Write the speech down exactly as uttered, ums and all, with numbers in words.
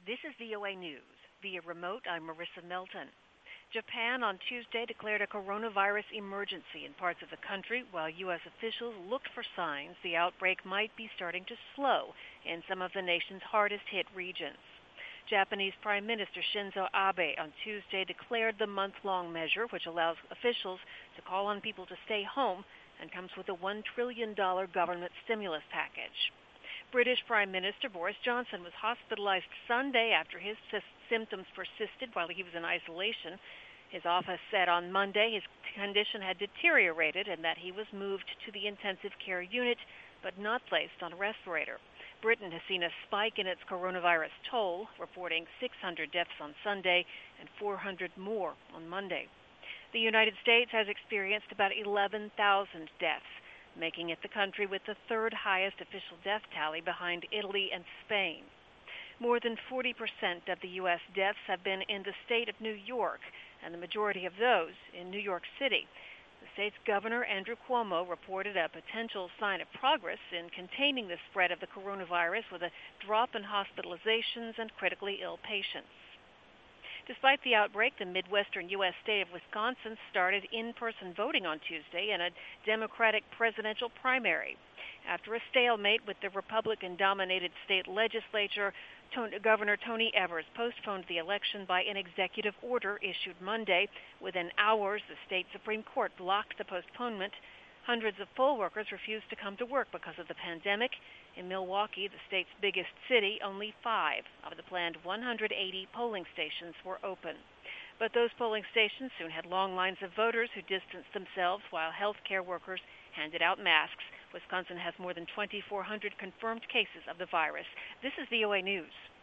This is V O A News. Via remote, I'm Marissa Melton. Japan on Tuesday declared a coronavirus emergency in parts of the country while U S officials looked for signs the outbreak might be starting to slow in some of the nation's hardest hit regions. Japanese Prime Minister Shinzo Abe on Tuesday declared the month-long measure, which allows officials to call on people to stay home and comes with a one trillion dollars government stimulus package. British Prime Minister Boris Johnson was hospitalized Sunday after his sy- symptoms persisted while he was in isolation. His office said on Monday his condition had deteriorated and that he was moved to the intensive care unit but not placed on a respirator. Britain has seen a spike in its coronavirus toll, reporting six hundred deaths on Sunday and four hundred more on Monday. The United States has experienced about eleven thousand deaths, making it the country with the third highest official death tally behind Italy and Spain. More than forty percent of the U S deaths have been in the state of New York, and the majority of those in New York City. The state's governor, Andrew Cuomo, reported a potential sign of progress in containing the spread of the coronavirus with a drop in hospitalizations and critically ill patients. Despite the outbreak, the Midwestern U S state of Wisconsin started in-person voting on Tuesday in a Democratic presidential primary. After a stalemate with the Republican-dominated state legislature, Governor Tony Evers postponed the election by an executive order issued Monday. Within hours, the state Supreme Court blocked the postponement. Hundreds of poll workers refused to come to work because of the pandemic. In Milwaukee, the state's biggest city, only five of the planned one hundred eighty polling stations were open. But those polling stations soon had long lines of voters who distanced themselves while health care workers handed out masks. Wisconsin has more than twenty-four hundred confirmed cases of the virus. This is V O A News.